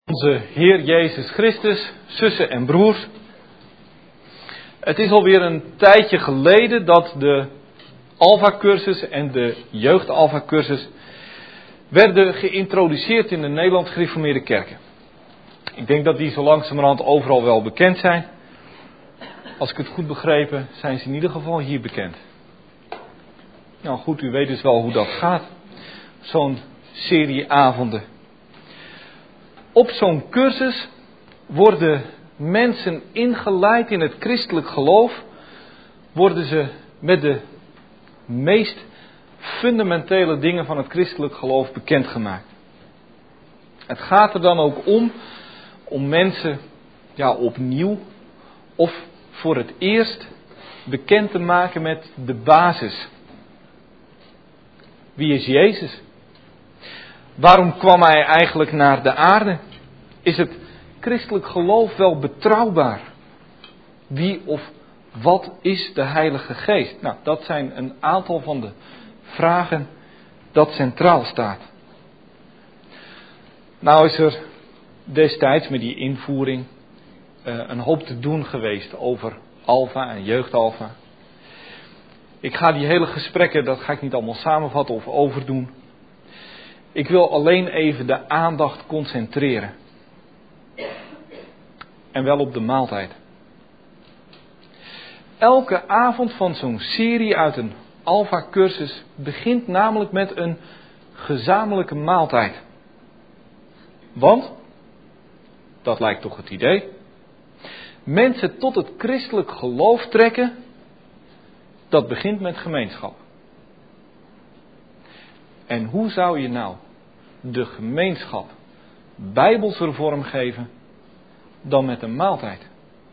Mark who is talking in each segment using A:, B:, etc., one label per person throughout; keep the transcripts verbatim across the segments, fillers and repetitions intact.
A: Onze Heer Jezus Christus, zussen en broers. Het is alweer een tijdje geleden dat de Alpha-cursus en de jeugd-Alpha-cursus werden geïntroduceerd in de Nederlands gereformeerde kerken. Ik denk dat die zo langzamerhand overal wel bekend zijn. Als ik het goed begrepen, zijn ze in ieder geval hier bekend. Nou goed, u weet dus wel hoe dat gaat. Zo'n serie avonden. Op zo'n cursus worden mensen ingeleid in het christelijk geloof. Worden ze met de meest fundamentele dingen van het christelijk geloof bekendgemaakt. Het gaat er dan ook om, om mensen ja, opnieuw of voor het eerst bekend te maken met de basis. Wie is Jezus? Waarom kwam hij eigenlijk naar de aarde? Is het christelijk geloof wel betrouwbaar? Wie of wat is de Heilige Geest? Nou, dat zijn een aantal van de vragen dat centraal staat. Nou is er destijds met die invoering uh, een hoop te doen geweest over Alpha en jeugd-Alpha. Ik ga die hele gesprekken, dat ga ik niet allemaal samenvatten of overdoen. Ik wil alleen even de aandacht concentreren. En wel op de maaltijd. Elke avond van zo'n serie uit een Alpha-cursus begint namelijk met een gezamenlijke maaltijd. Want, dat lijkt toch het idee, mensen tot het christelijk geloof trekken, dat begint met gemeenschap. En hoe zou je nou de gemeenschap bijbelser vormgeven dan met een maaltijd?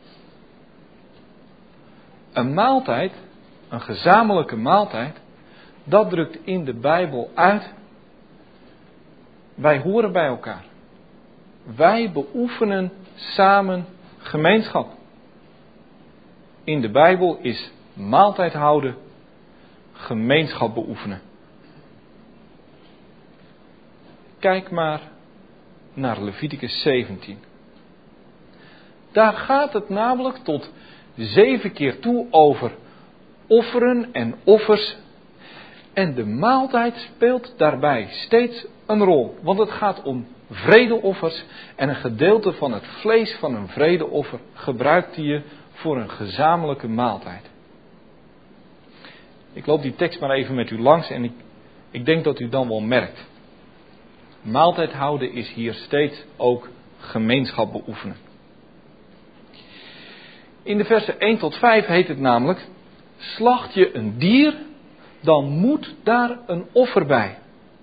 A: Een maaltijd, een gezamenlijke maaltijd, dat drukt in de Bijbel uit. Wij horen bij elkaar. Wij beoefenen samen gemeenschap. In de Bijbel is maaltijd houden gemeenschap beoefenen. Kijk maar naar Leviticus zeventien. Daar gaat het namelijk tot zeven keer toe over offeren en offers. En de maaltijd speelt daarbij steeds een rol. Want het gaat om vredeoffers. En een gedeelte van het vlees van een vredeoffer gebruikt je voor een gezamenlijke maaltijd. Ik loop die tekst maar even met u langs en ik, ik denk dat u dan wel merkt. Maaltijd houden is hier steeds ook gemeenschap beoefenen. In de versen één tot vijf heet het namelijk: slacht je een dier, dan moet daar een offer bij.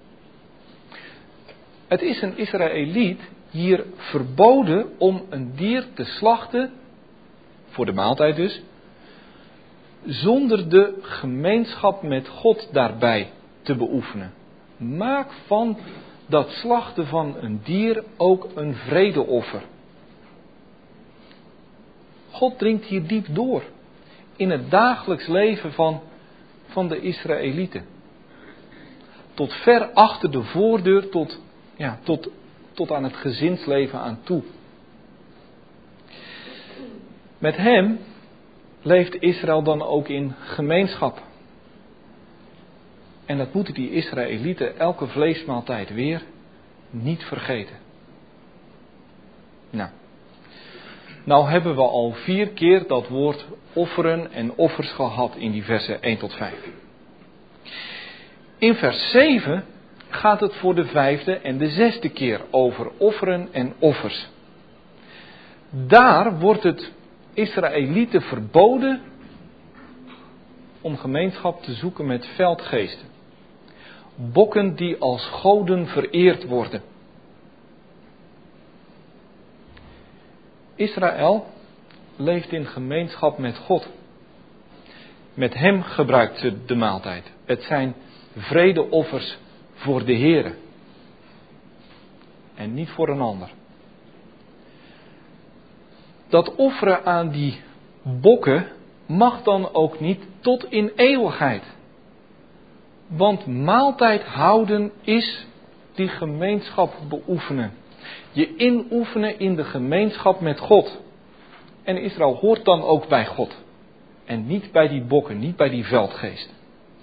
A: Het is een Israëliet hier verboden om een dier te slachten, voor de maaltijd dus, zonder de gemeenschap met God daarbij te beoefenen. Maak van dat slachten van een dier ook een vredeoffer. God dringt hier diep door in het dagelijks leven van, van de Israëlieten. Tot ver achter de voordeur, tot, ja, tot, tot aan het gezinsleven aan toe. Met hem leeft Israël dan ook in gemeenschap. En dat moeten die Israëlieten elke vleesmaaltijd weer niet vergeten. Nou, nou hebben we al vier keer dat woord offeren en offers gehad in die versen één tot vijf. In vers zeven gaat het voor de vijfde en de zesde keer over offeren en offers. Daar wordt het Israëlieten verboden om gemeenschap te zoeken met veldgeesten. Bokken die als goden vereerd worden. Israël leeft in gemeenschap met God. Met hem gebruikt ze de maaltijd. Het zijn vredeoffers voor de Here. En niet voor een ander. Dat offeren aan die bokken mag dan ook niet tot in eeuwigheid. Want maaltijd houden is die gemeenschap beoefenen. Je inoefenen in de gemeenschap met God. En Israël hoort dan ook bij God. En niet bij die bokken, niet bij die veldgeesten.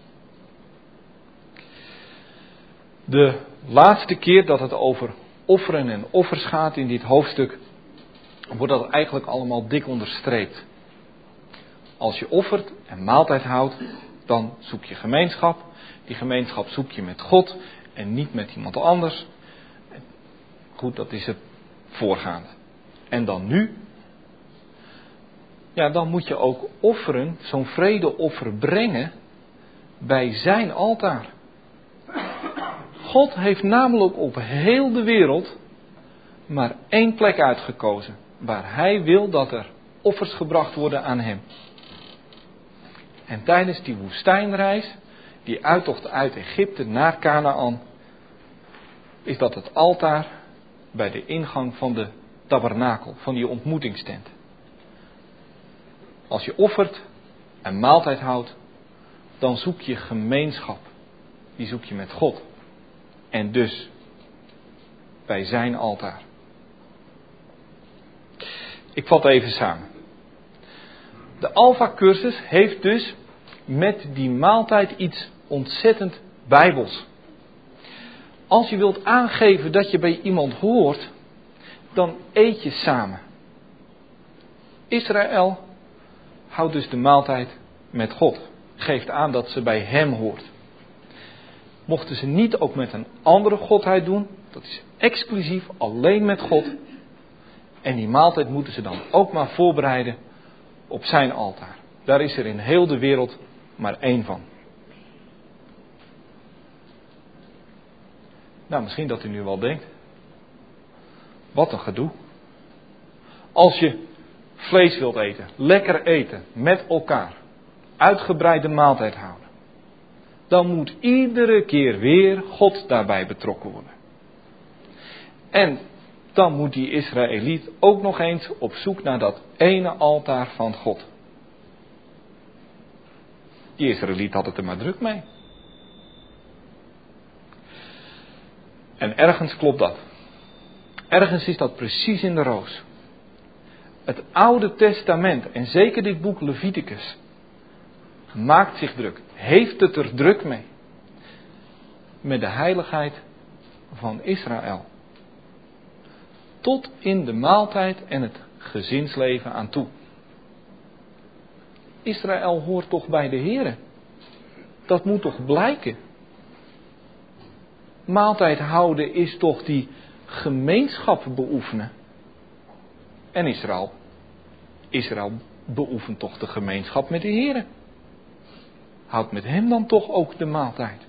A: De laatste keer dat het over offeren en offers gaat in dit hoofdstuk, wordt dat eigenlijk allemaal dik onderstreept. Als je offert en maaltijd houdt, dan zoek je gemeenschap. Die gemeenschap zoek je met God en niet met iemand anders. Goed, dat is het voorgaande. En dan nu? Ja, dan moet je ook offeren, zo'n vredeoffer brengen bij zijn altaar. God heeft namelijk op heel de wereld maar één plek uitgekozen, waar hij wil dat er offers gebracht worden aan hem. En tijdens die woestijnreis, die uittocht uit Egypte naar Kanaän, is dat het altaar bij de ingang van de tabernakel, van die ontmoetingstent. Als je offert en maaltijd houdt, dan zoek je gemeenschap. Die zoek je met God. En dus bij zijn altaar. Ik vat even samen. De Alpha-cursus heeft dus met die maaltijd iets ontzettend bijbels. Als je wilt aangeven dat je bij iemand hoort, dan eet je samen. Israël houdt dus de maaltijd met God. Geeft aan dat ze bij hem hoort. Mochten ze niet ook met een andere godheid doen, dat is exclusief alleen met God. En die maaltijd moeten ze dan ook maar voorbereiden op zijn altaar. Daar is er in heel de wereld maar één van. Nou, misschien dat u nu wel denkt, wat een gedoe. Als je vlees wilt eten, lekker eten, met elkaar, uitgebreide maaltijd houden, dan moet iedere keer weer God daarbij betrokken worden. En dan moet die Israëliet ook nog eens op zoek naar dat ene altaar van God. Die Israëliet had het er maar druk mee. En ergens klopt dat. Ergens is dat precies in de roos. Het Oude Testament, en zeker dit boek Leviticus, maakt zich druk. Heeft het er druk mee. Met de heiligheid van Israël. Tot in de maaltijd en het gezinsleven aan toe. Israël hoort toch bij de Here. Dat moet toch blijken. Maaltijd houden is toch die gemeenschap beoefenen. En Israël, Israël beoefent toch de gemeenschap met de Here. Houdt met hem dan toch ook de maaltijd.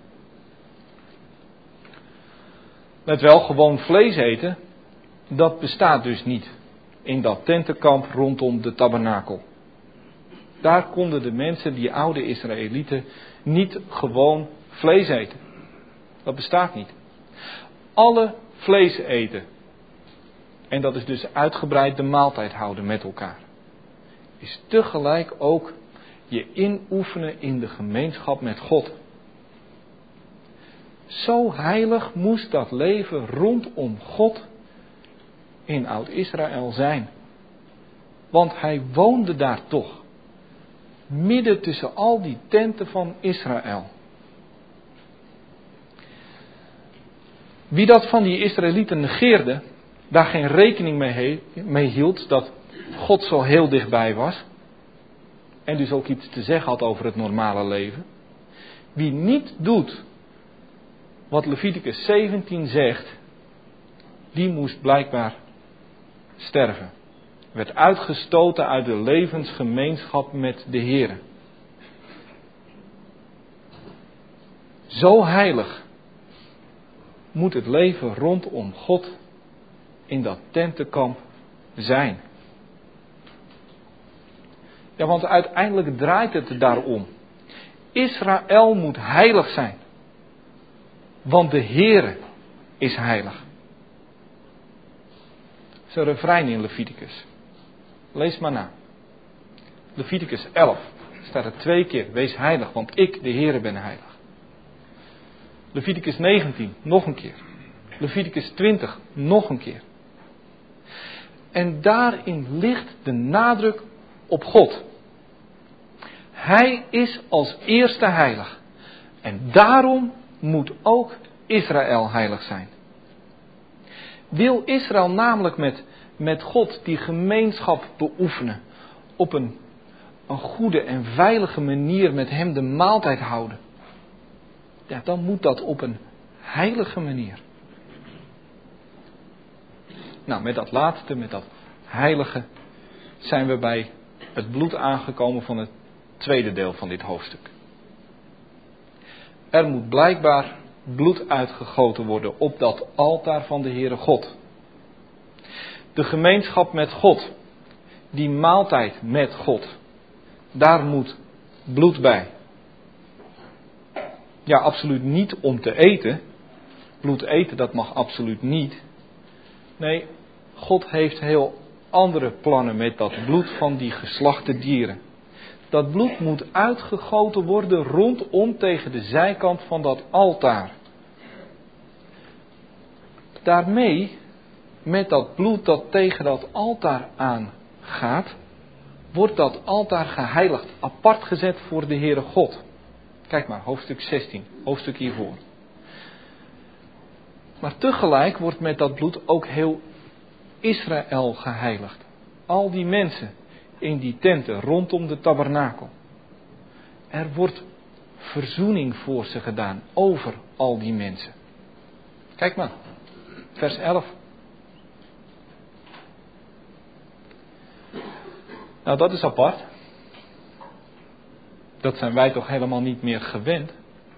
A: Met wel gewoon vlees eten, dat bestaat dus niet in dat tentenkamp rondom de tabernakel. Daar konden de mensen, die oude Israëlieten, niet gewoon vlees eten. Dat bestaat niet. Alle vlees eten, en dat is dus uitgebreid de maaltijd houden met elkaar, is tegelijk ook je inoefenen in de gemeenschap met God. Zo heilig moest dat leven rondom God in Oud-Israël zijn. Want hij woonde daar toch. Midden tussen al die tenten van Israël. Wie dat van die Israëlieten negeerde, daar geen rekening mee, he, mee hield dat God zo heel dichtbij was. En dus ook iets te zeggen had over het normale leven. Wie niet doet wat Leviticus zeventien zegt, die moest blijkbaar sterven. Werd uitgestoten uit de levensgemeenschap met de Heere. Zo heilig moet het leven rondom God in dat tentenkamp zijn. Ja, want uiteindelijk draait het daarom. Israël moet heilig zijn. Want de Heere is heilig. Dat is een refrein in Leviticus. Lees maar na. Leviticus elf staat er twee keer. Wees heilig, want ik, de Heere, ben heilig. Leviticus negentien, nog een keer. Leviticus twintig, nog een keer. En daarin ligt de nadruk op God. Hij is als eerste heilig. En daarom moet ook Israël heilig zijn. Wil Israël namelijk met, met God die gemeenschap beoefenen, op een, een goede en veilige manier met hem de maaltijd houden, ja, dan moet dat op een heilige manier. Nou, met dat laatste, met dat heilige, zijn we bij het bloed aangekomen van het tweede deel van dit hoofdstuk. Er moet blijkbaar bloed uitgegoten worden op dat altaar van de Heere God. De gemeenschap met God, die maaltijd met God, daar moet bloed bij. Ja, absoluut niet om te eten. Bloed eten, dat mag absoluut niet. Nee, God heeft heel andere plannen met dat bloed van die geslachte dieren. Dat bloed moet uitgegoten worden rondom tegen de zijkant van dat altaar. Daarmee, met dat bloed dat tegen dat altaar aangaat, wordt dat altaar geheiligd, apart gezet voor de Heere God. Kijk maar, hoofdstuk zestien, hoofdstuk hiervoor. Maar tegelijk wordt met dat bloed ook heel Israël geheiligd. Al die mensen in die tenten rondom de tabernakel. Er wordt verzoening voor ze gedaan over al die mensen. Kijk maar, vers elf. Nou, dat is apart. Dat zijn wij toch helemaal niet meer gewend.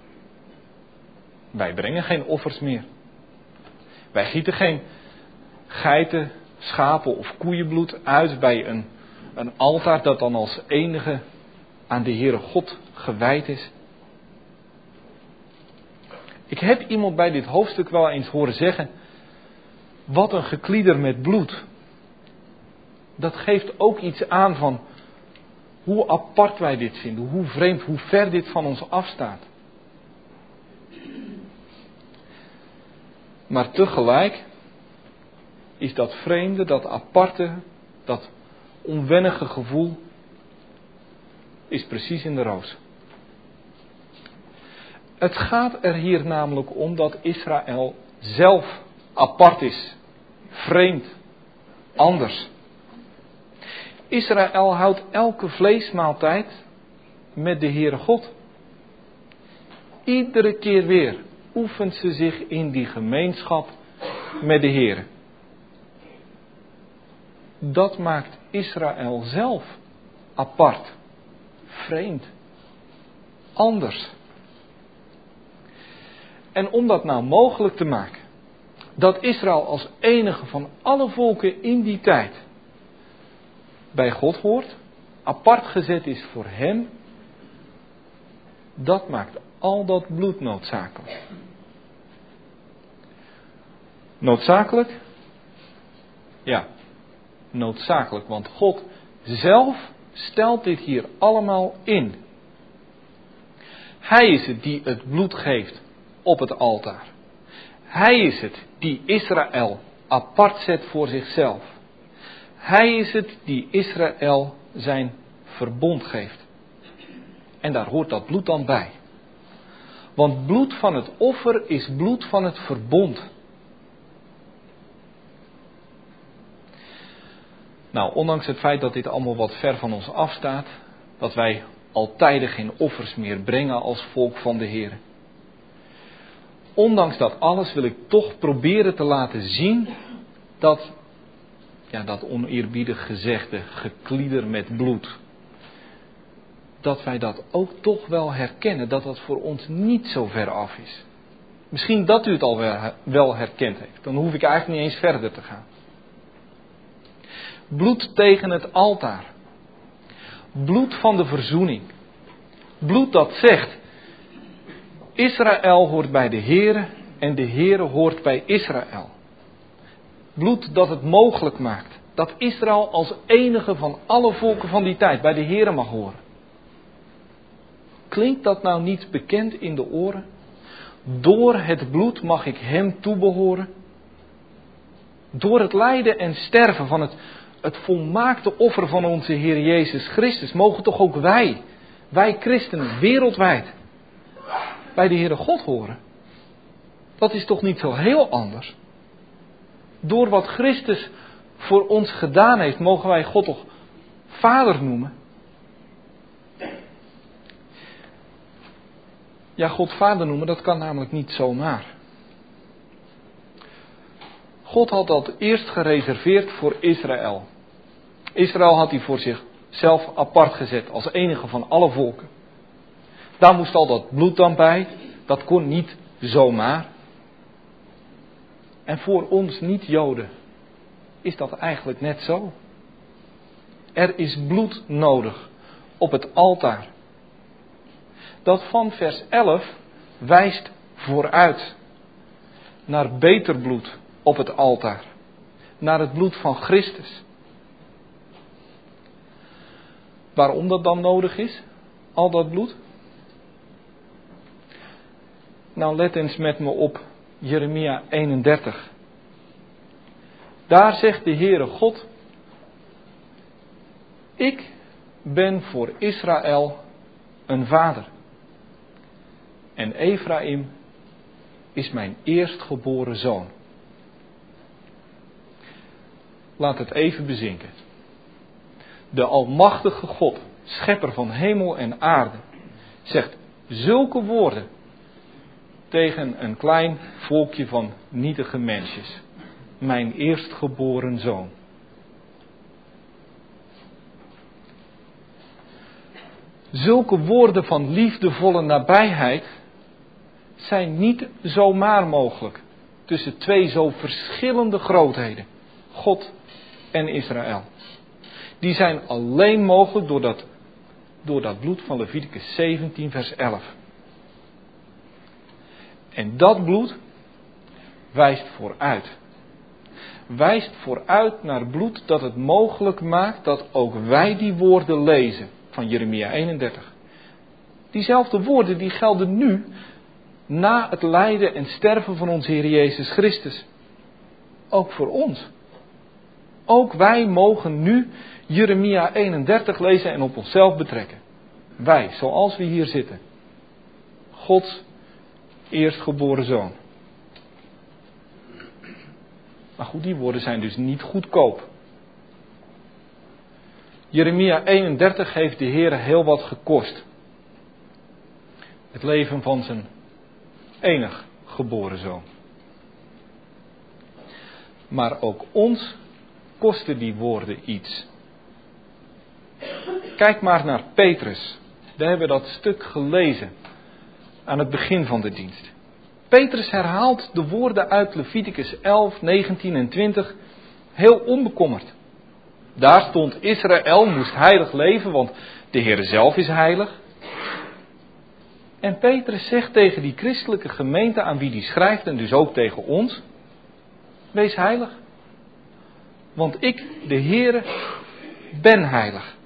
A: Wij brengen geen offers meer. Wij gieten geen geiten, schapen of koeienbloed uit bij een, een altaar dat dan als enige aan de Heere God gewijd is. Ik heb iemand bij dit hoofdstuk wel eens horen zeggen: wat een geklieder met bloed. Dat geeft ook iets aan van hoe apart wij dit vinden, hoe vreemd, hoe ver dit van ons afstaat. Maar tegelijk is dat vreemde, dat aparte, dat onwennige gevoel, is precies in de roos. Het gaat er hier namelijk om dat Israël zelf apart is, vreemd, anders. Israël houdt elke vleesmaaltijd met de Heere God. Iedere keer weer oefent ze zich in die gemeenschap met de Heere. Dat maakt Israël zelf apart, vreemd, anders. En om dat nou mogelijk te maken, dat Israël als enige van alle volken in die tijd bij God hoort, apart gezet is voor hem, dat maakt al dat bloed noodzakelijk. Noodzakelijk? Ja, noodzakelijk, want God zelf stelt dit hier allemaal in. Hij is het die het bloed geeft op het altaar. Hij is het die Israël apart zet voor zichzelf. Hij is het die Israël zijn verbond geeft. En daar hoort dat bloed dan bij. Want bloed van het offer is bloed van het verbond. Nou, ondanks het feit dat dit allemaal wat ver van ons afstaat, dat wij al tijden geen offers meer brengen als volk van de Heer. Ondanks dat alles wil ik toch proberen te laten zien dat, ja, dat oneerbiedig gezegde geklieder met bloed, dat wij dat ook toch wel herkennen, dat dat voor ons niet zo ver af is. Misschien dat u het al wel herkend heeft, dan hoef ik eigenlijk niet eens verder te gaan. Bloed tegen het altaar. Bloed van de verzoening. Bloed dat zegt: Israël hoort bij de Heere en de Heere hoort bij Israël. Bloed dat het mogelijk maakt dat Israël als enige van alle volken van die tijd bij de Heere mag horen. Klinkt dat nou niet bekend in de oren? Door het bloed mag ik hem toebehoren. Door het lijden en sterven van het, het volmaakte offer van onze Heer Jezus Christus mogen toch ook wij, wij christenen wereldwijd, bij de Heere God horen. Dat is toch niet zo heel anders. Door wat Christus voor ons gedaan heeft, mogen wij God toch Vader noemen. Ja, God Vader noemen, dat kan namelijk niet zomaar. God had dat eerst gereserveerd voor Israël. Israël had hij voor zichzelf apart gezet, als enige van alle volken. Daar moest al dat bloed dan bij, dat kon niet zomaar. En voor ons niet-Joden is dat eigenlijk net zo. Er is bloed nodig op het altaar. Dat van vers elf wijst vooruit naar beter bloed op het altaar. Naar het bloed van Christus. Waarom dat dan nodig is, al dat bloed? Nou, let eens met me op Jeremia eenendertig. Daar zegt de Heere God: ik ben voor Israël een vader. En Efraïm is mijn eerstgeboren zoon. Laat het even bezinken. De almachtige God, schepper van hemel en aarde, zegt zulke woorden tegen een klein volkje van nietige mensjes. Mijn eerstgeboren zoon. Zulke woorden van liefdevolle nabijheid zijn niet zomaar mogelijk tussen twee zo verschillende grootheden, God en Israël. Die zijn alleen mogelijk door dat, door dat bloed van Leviticus zeventien vers elf. En dat bloed wijst vooruit. Wijst vooruit naar bloed dat het mogelijk maakt dat ook wij die woorden lezen van Jeremia eenendertig. Diezelfde woorden die gelden nu na het lijden en sterven van onze Heer Jezus Christus. Ook voor ons. Ook wij mogen nu Jeremia eenendertig lezen en op onszelf betrekken. Wij, zoals we hier zitten. Gods eerstgeboren zoon. Maar goed, die woorden zijn dus niet goedkoop. Jeremia eenendertig heeft de Heer heel wat gekost. Het leven van zijn enig geboren zoon. Maar ook ons kosten die woorden iets. Kijk maar naar Petrus. We hebben dat stuk gelezen aan het begin van de dienst. Petrus herhaalt de woorden uit Leviticus elf, negentien en twintig heel onbekommerd. Daar stond: Israël moest heilig leven, want de Heer zelf is heilig. En Petrus zegt tegen die christelijke gemeente aan wie hij schrijft, en dus ook tegen ons: wees heilig. Want ik, de Heere, ben heilig.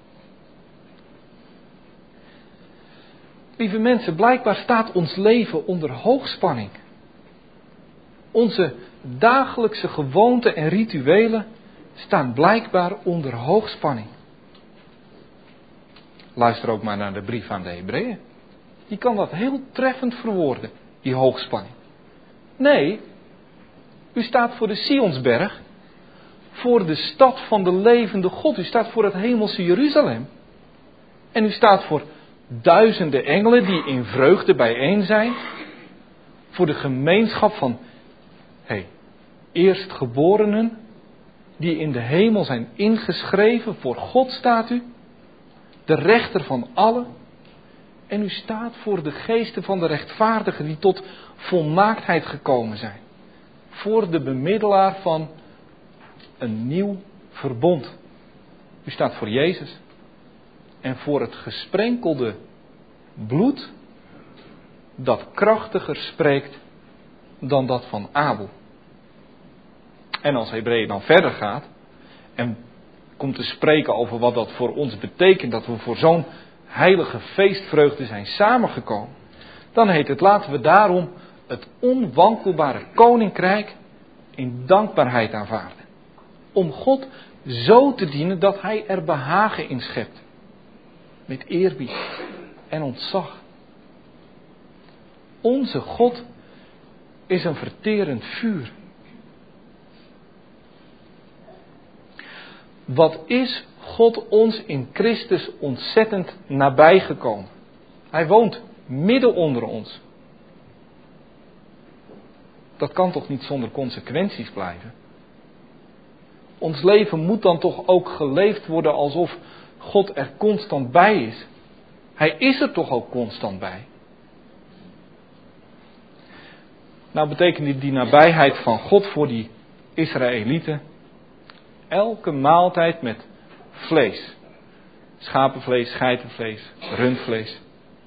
A: Lieve mensen, blijkbaar staat ons leven onder hoogspanning. Onze dagelijkse gewoonten en rituelen staan blijkbaar onder hoogspanning. Luister ook maar naar de brief aan de Hebreeën. Die kan dat heel treffend verwoorden, die hoogspanning. Nee, u staat voor de Sionsberg, voor de stad van de levende God. U staat voor het hemelse Jeruzalem. En u staat voor duizenden engelen die in vreugde bijeen zijn. Voor de gemeenschap van hey, eerstgeborenen die in de hemel zijn ingeschreven. Voor God staat u, de rechter van allen. En u staat voor de geesten van de rechtvaardigen die tot volmaaktheid gekomen zijn. Voor de bemiddelaar van een nieuw verbond. U staat voor Jezus. En voor het gesprenkelde bloed dat krachtiger spreekt dan dat van Abel. En als Hebreeën dan verder gaat en komt te spreken over wat dat voor ons betekent, dat we voor zo'n heilige feestvreugde zijn samengekomen, dan heet het: laten we daarom het onwankelbare koninkrijk in dankbaarheid aanvaarden. Om God zo te dienen dat Hij er behagen in schept. Met eerbied en ontzag. Onze God is een verterend vuur. Wat is God ons in Christus ontzettend nabijgekomen. Hij woont midden onder ons. Dat kan toch niet zonder consequenties blijven? Ons leven moet dan toch ook geleefd worden alsof God er constant bij is. Hij is er toch ook constant bij. Nou betekende die nabijheid van God voor die Israëlieten elke maaltijd met vlees. Schapenvlees, geitenvlees, rundvlees.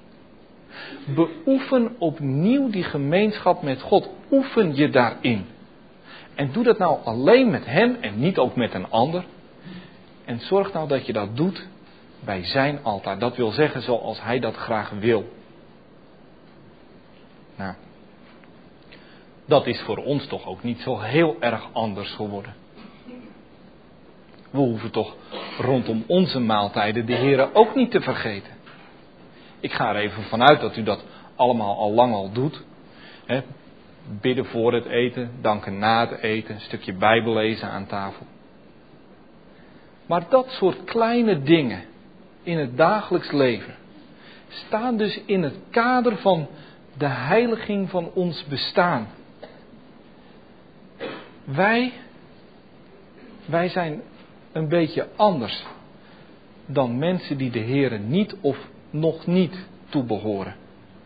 A: Beoefen opnieuw die gemeenschap met God. Oefen je daarin. En doe dat nou alleen met Hem en niet ook met een ander. En zorg nou dat je dat doet bij zijn altaar. Dat wil zeggen zoals Hij dat graag wil. Nou, dat is voor ons toch ook niet zo heel erg anders geworden. We hoeven toch rondom onze maaltijden de Heere ook niet te vergeten. Ik ga er even vanuit dat u dat allemaal al lang al doet. He, bidden voor het eten, danken na het eten, een stukje Bijbel lezen aan tafel. Maar dat soort kleine dingen in het dagelijks leven staan dus in het kader van de heiliging van ons bestaan. Wij, wij zijn een beetje anders dan mensen die de Heere niet of nog niet toebehoren.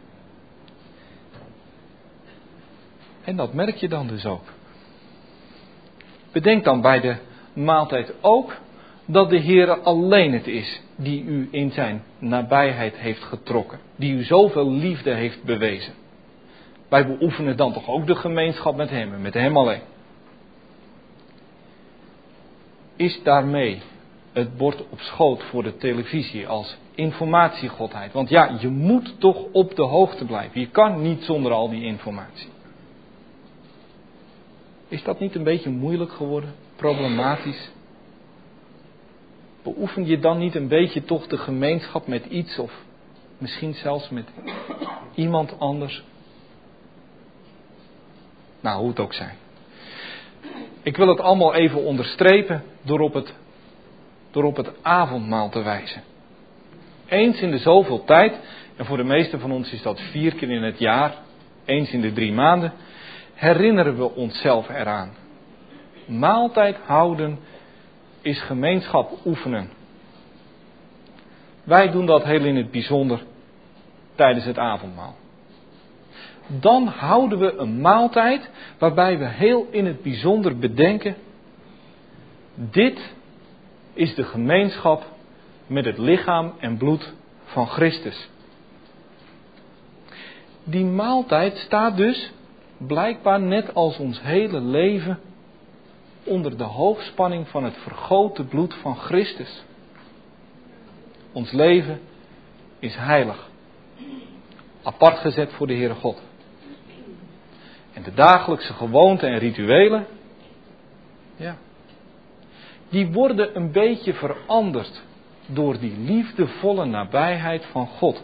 A: En dat merk je dan dus ook. Bedenk dan bij de maaltijd ook dat de Heere alleen het is die u in zijn nabijheid heeft getrokken. Die u zoveel liefde heeft bewezen. Wij beoefenen dan toch ook de gemeenschap met Hem en met Hem alleen. Is daarmee het bord op schoot voor de televisie als informatiegodheid? Want ja, je moet toch op de hoogte blijven. Je kan niet zonder al die informatie. Is dat niet een beetje moeilijk geworden? Problematisch? Beoefen je dan niet een beetje toch de gemeenschap met iets of misschien zelfs met iemand anders? Nou, hoe het ook zij. Ik wil het allemaal even onderstrepen door op het, door op het avondmaal te wijzen. Eens in de zoveel tijd, en voor de meesten van ons is dat vier keer in het jaar, eens in de drie maanden, herinneren we onszelf eraan. Maaltijd houden is gemeenschap oefenen. Wij doen dat heel in het bijzonder tijdens het avondmaal. Dan houden we een maaltijd waarbij we heel in het bijzonder bedenken: dit is de gemeenschap met het lichaam en bloed van Christus. Die maaltijd staat dus blijkbaar net als ons hele leven onder de hoogspanning van het vergoten bloed van Christus. Ons leven is heilig. Apart gezet voor de Heere God. En de dagelijkse gewoonten en rituelen, ja, die worden een beetje veranderd door die liefdevolle nabijheid van God.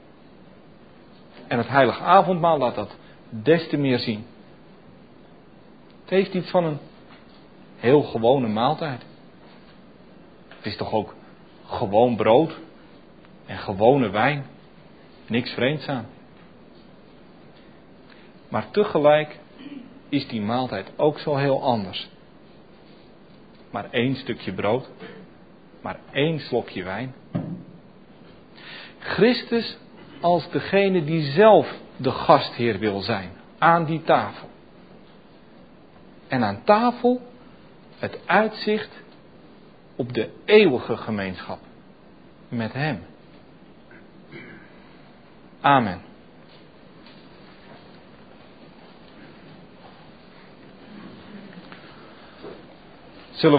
A: En het heilige avondmaal laat dat des te meer zien. Het heeft iets van een heel gewone maaltijd. Het is toch ook gewoon brood en gewone wijn. Niks vreemds aan. Maar tegelijk is die maaltijd ook zo heel anders. Maar één stukje brood. Maar één slokje wijn. Christus als degene die zelf de gastheer wil zijn. Aan die tafel. En aan tafel het uitzicht op de eeuwige gemeenschap. Met Hem. Amen.